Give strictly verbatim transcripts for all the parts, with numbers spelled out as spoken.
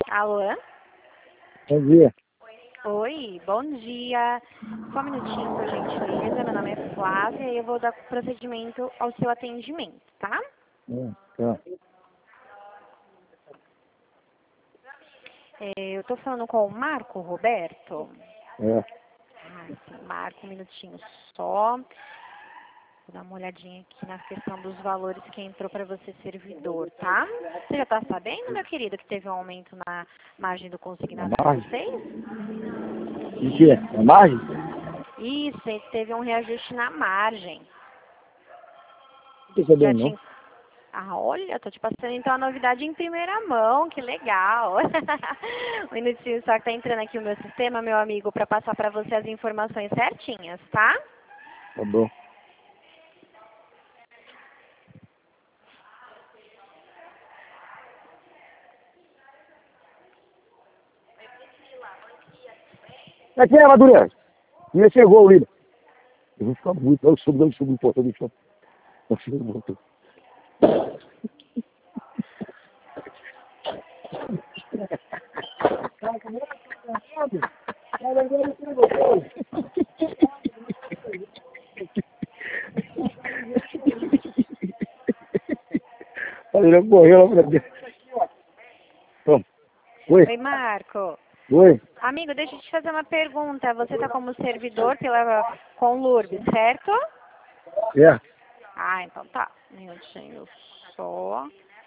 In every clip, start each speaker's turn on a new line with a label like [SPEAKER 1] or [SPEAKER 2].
[SPEAKER 1] Alô?
[SPEAKER 2] Bom dia.
[SPEAKER 1] Oi, bom dia. Só um minutinho, por gentileza. Meu nome é Flávia e eu vou dar procedimento ao seu atendimento, tá?
[SPEAKER 2] Hum, tá.
[SPEAKER 1] É, eu tô falando com o Marco Roberto.
[SPEAKER 2] É.
[SPEAKER 1] Ah, sim, Marco, um minutinho só. Vou dar uma olhadinha aqui na questão dos valores que entrou para você servidor, tá? Você já tá sabendo, meu querido, que teve um aumento na margem do consignado
[SPEAKER 2] A
[SPEAKER 1] para
[SPEAKER 2] margem?
[SPEAKER 1] vocês?
[SPEAKER 2] O quê? A margem?
[SPEAKER 1] Isso, e teve um reajuste na margem.
[SPEAKER 2] Não tô
[SPEAKER 1] Já
[SPEAKER 2] sabendo, não.
[SPEAKER 1] tinha... Ah, olha, tô te passando então a novidade em primeira mão, que legal. Um minutinho só que tá entrando aqui o meu sistema, meu amigo, para passar para você as informações certinhas, tá?
[SPEAKER 2] Tá bom. Aqui é, Madureira. Minha chegou, Lida. Eu vou ficar muito. Eu subo, eu subo o portão do chão. Eu subo o portão. Ele correu lá pra dentro. Toma. Oi.
[SPEAKER 1] Oi, Marco.
[SPEAKER 2] Oi.
[SPEAKER 1] Amigo, deixa eu te fazer uma pergunta. Você tá como servidor pela com Lourdes, certo?
[SPEAKER 2] É.
[SPEAKER 1] Ah, então tá. Um minutinho só.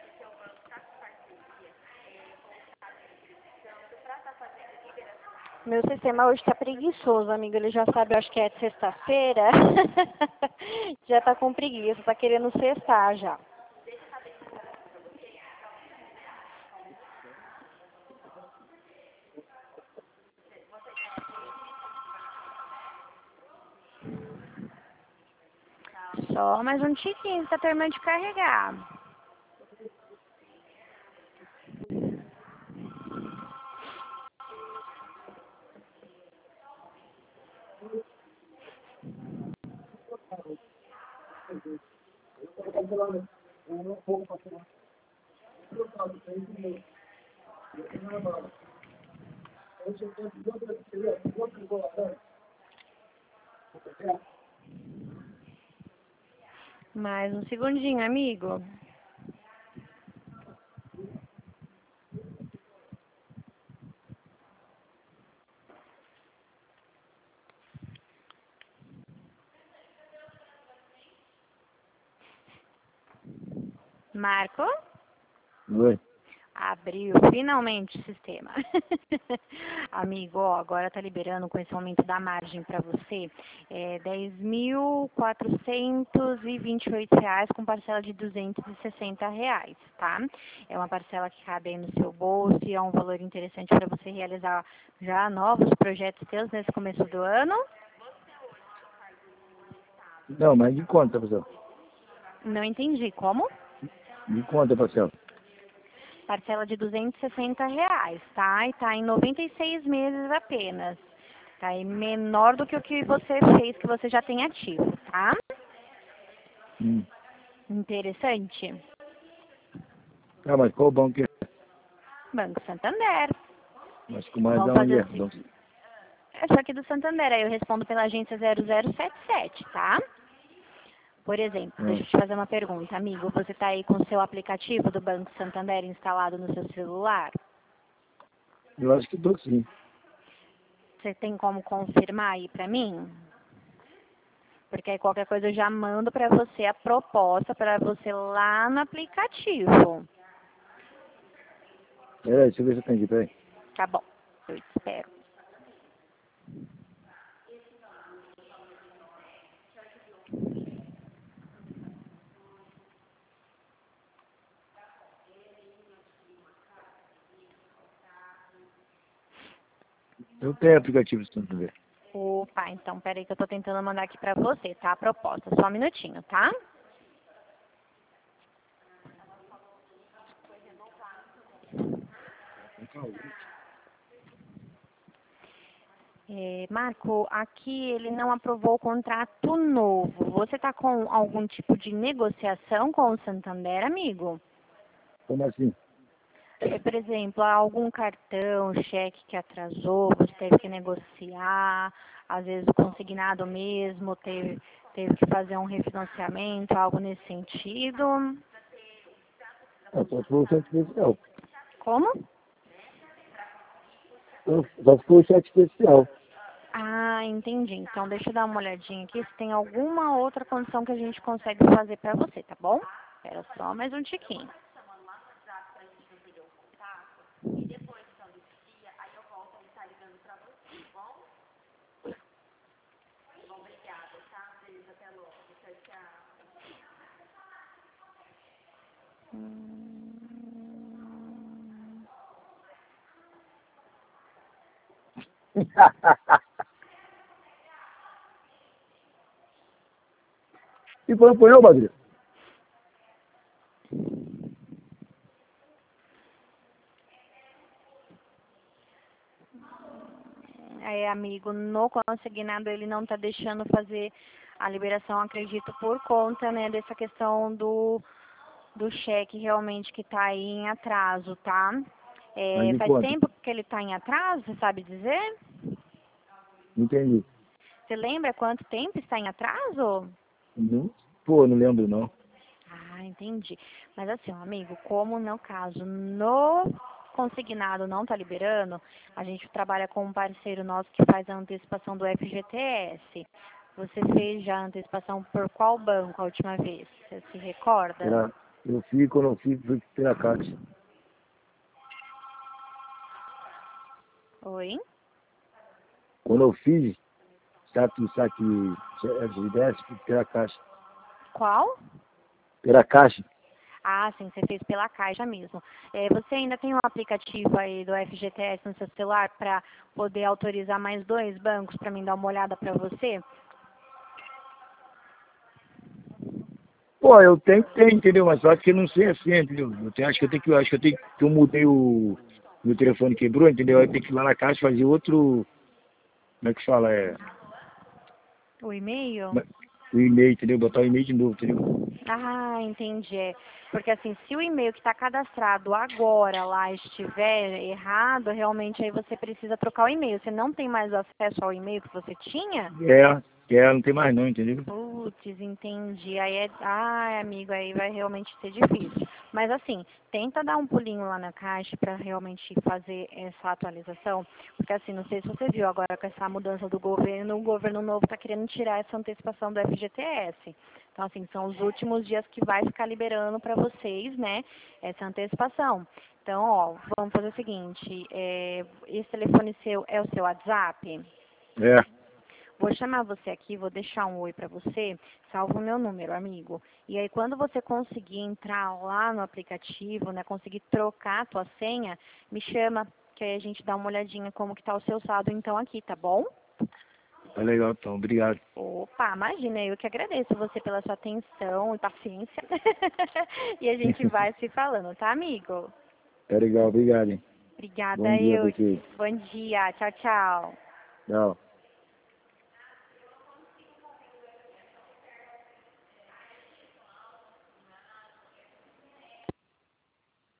[SPEAKER 1] Meu sistema hoje tá preguiçoso, amigo. Ele já sabe, eu acho que é sexta-feira. Já tá com preguiça, tá querendo sextar já. Só mais um tiquinho, tá terminando de carregar. Mais um segundinho, amigo. Marco?
[SPEAKER 2] Oi.
[SPEAKER 1] Abriu finalmente o sistema. Amigo, ó, agora tá liberando com esse aumento da margem para você é, dez mil quatrocentos e vinte e oito reais com parcela de duzentos e sessenta reais, tá? É uma parcela que cabe aí no seu bolso e é um valor interessante para você realizar já novos projetos seus nesse começo do ano.
[SPEAKER 2] Não, mas de conta, pessoal.
[SPEAKER 1] Não entendi, como?
[SPEAKER 2] De conta, parcela.
[SPEAKER 1] Parcela de duzentos e sessenta reais, tá? E tá em noventa e seis meses apenas. Tá aí menor do que o que você fez, que você já tem ativo, tá?
[SPEAKER 2] Hum.
[SPEAKER 1] Interessante.
[SPEAKER 2] Ah, mas qual banco que é?
[SPEAKER 1] Banco Santander.
[SPEAKER 2] Mas com mais
[SPEAKER 1] Vamos
[SPEAKER 2] da onde
[SPEAKER 1] fazer
[SPEAKER 2] é?
[SPEAKER 1] assim.
[SPEAKER 2] Banco-
[SPEAKER 1] Essa aqui do Santander, aí eu respondo pela agência zero zero sete sete, tá? Por exemplo,
[SPEAKER 2] Hum.
[SPEAKER 1] deixa eu te fazer uma pergunta, amigo. Você tá aí com o seu aplicativo do Banco Santander instalado no seu celular?
[SPEAKER 2] Eu acho que tô sim.
[SPEAKER 1] Você tem como confirmar aí pra mim? Porque aí qualquer coisa eu já mando pra você a proposta pra você lá no aplicativo.
[SPEAKER 2] Peraí, deixa eu ver se eu tenho aqui, peraí.
[SPEAKER 1] Tá bom, eu te espero.
[SPEAKER 2] Eu tenho aplicativo de Santander.
[SPEAKER 1] Opa, então peraí que eu tô tentando mandar aqui pra você, tá? A proposta, só um minutinho, tá? É, Marco, aqui ele não aprovou o contrato novo. Você tá com algum tipo de negociação com o Santander, amigo?
[SPEAKER 2] Como assim?
[SPEAKER 1] É, por exemplo, algum cartão, cheque que atrasou, você teve que negociar, às vezes o consignado mesmo teve, teve que fazer um refinanciamento, algo nesse sentido.
[SPEAKER 2] Ah, só se for o cheque especial.
[SPEAKER 1] Como?
[SPEAKER 2] Só só se for o cheque especial.
[SPEAKER 1] Ah, entendi. Então deixa eu dar uma olhadinha aqui se tem alguma outra condição que a gente consegue fazer para você, tá bom? Espera só mais um tiquinho. Hum...
[SPEAKER 2] E foi, foi eu, Badrinho?
[SPEAKER 1] É, amigo, no consignado ele não está deixando fazer a liberação, acredito, por conta, né, dessa questão do, do cheque realmente que está aí em atraso, tá?
[SPEAKER 2] Mas
[SPEAKER 1] É,
[SPEAKER 2] de
[SPEAKER 1] faz
[SPEAKER 2] quanto?
[SPEAKER 1] tempo que ele está em atraso, você sabe dizer?
[SPEAKER 2] Entendi.
[SPEAKER 1] Você lembra quanto tempo está em atraso?
[SPEAKER 2] Não? Pô, não lembro não.
[SPEAKER 1] Ah, entendi. Mas assim, ó, amigo, como no caso no consignado não está liberando, a gente trabalha com um parceiro nosso que faz a antecipação do F G T S. Você fez já a antecipação por qual banco a última vez? Você se recorda?
[SPEAKER 2] Era, eu fico ou não fico, fui pela caixa.
[SPEAKER 1] Oi?
[SPEAKER 2] Quando eu fiz, saque, saque, F G T S, fui pela caixa.
[SPEAKER 1] Qual?
[SPEAKER 2] Pela caixa.
[SPEAKER 1] Ah, sim, você fez pela Caixa mesmo. É, você ainda tem um aplicativo aí do F G T S no seu celular para poder autorizar mais dois bancos para mim dar uma olhada para você?
[SPEAKER 2] Pô, eu tenho que ter, entendeu? Mas só que eu não sei assim, entendeu? Eu tenho, acho que eu tenho que, acho que eu tenho que eu mudei o meu telefone quebrou, entendeu? Aí tem que ir lá na caixa fazer outro, como é que fala? É,
[SPEAKER 1] O e-mail?
[SPEAKER 2] ma- o e-mail, entendeu? Botar o e-mail de novo, entendeu?
[SPEAKER 1] Ah, entendi. É. Porque assim, se o e-mail que está cadastrado agora lá estiver errado, realmente aí você precisa trocar o e-mail. Você não tem mais acesso ao e-mail que você tinha?
[SPEAKER 2] É, é, não tem mais não, entendeu?
[SPEAKER 1] Putz, entendi. Aí é. Ai, amigo, aí vai realmente ser difícil. Mas assim, tenta dar um pulinho lá na caixa para realmente fazer essa atualização. Porque assim, não sei se você viu agora com essa mudança do governo, o governo novo está querendo tirar essa antecipação do F G T S. Então, assim, são os últimos dias que vai ficar liberando para vocês, né, essa antecipação. Então, ó, vamos fazer o seguinte, é, esse telefone seu é o seu WhatsApp?
[SPEAKER 2] É,
[SPEAKER 1] Vou chamar você aqui, vou deixar um oi para você, salva o meu número, amigo. E aí, quando você conseguir entrar lá no aplicativo, né, conseguir trocar a tua senha, me chama, que aí a gente dá uma olhadinha como que tá o seu saldo, então, aqui, tá bom?
[SPEAKER 2] tá legal então, obrigado.
[SPEAKER 1] Opa, imagina, eu que agradeço você pela sua atenção e paciência. E a gente vai se falando, tá, amigo?
[SPEAKER 2] Tá legal, obrigado, hein? Bom
[SPEAKER 1] Obrigada,
[SPEAKER 2] dia
[SPEAKER 1] eu.
[SPEAKER 2] pra você.
[SPEAKER 1] Bom dia, tchau, tchau.
[SPEAKER 2] Tchau.